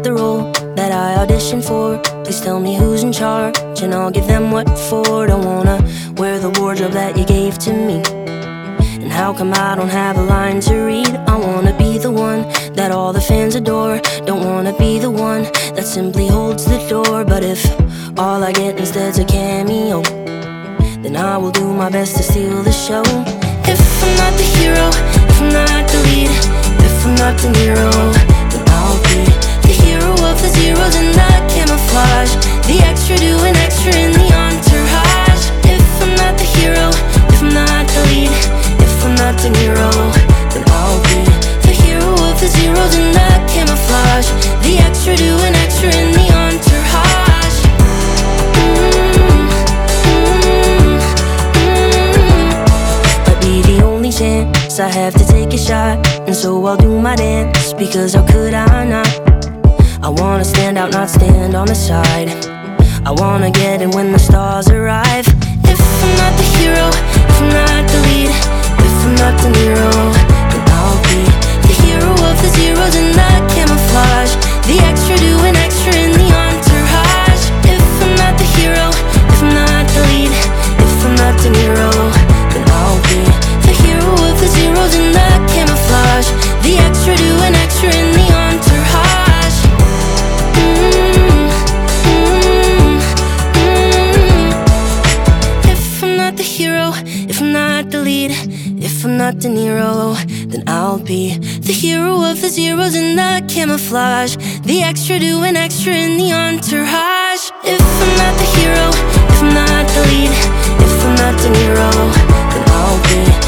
the role that I auditioned for. Please tell me who's in charge and I'll give them what for. Don't wanna wear the wardrobe that you gave to me. And how come I don't have a line to read? I wanna be the one that all the fans adore. Don't wanna be the one that simply holds the door. But if all I get instead's a cameo, then I will do my best to steal the show. If I'm not the hero, if I'm not the lead, if I'm not De Niro, then I'll be the hero of the zeros and the camouflage, the extra doing extra in the entourage. If I'm not the hero, if I'm not the lead, if I'm not De Niro, then I'll be the hero of the zeros and the camouflage, the extra doing extra in the entourage. Might be the only chance I have to take a shot, and so I'll do my dance, because how could I not? I wanna stand out, not stand on the side. I wanna get in when the stars arrive. If I'm not the hero, if I'm not the lead, if I'm not De Niro, then I'll be the hero of the zeros and the camouflage, the extra doing extra in the entourage. If I'm not the hero, if I'm not the lead, if I'm not De Niro, then I'll be the hero of the zeros and the camouflage, the extra doing extra in the entourage. If I'm not the hero, if I'm not the lead, if I'm not De Niro, then I'll be the hero of the zeros and the camouflage, the extra doing extra in the entourage. If I'm not the hero, if I'm not the lead, if I'm not De Niro, then I'll be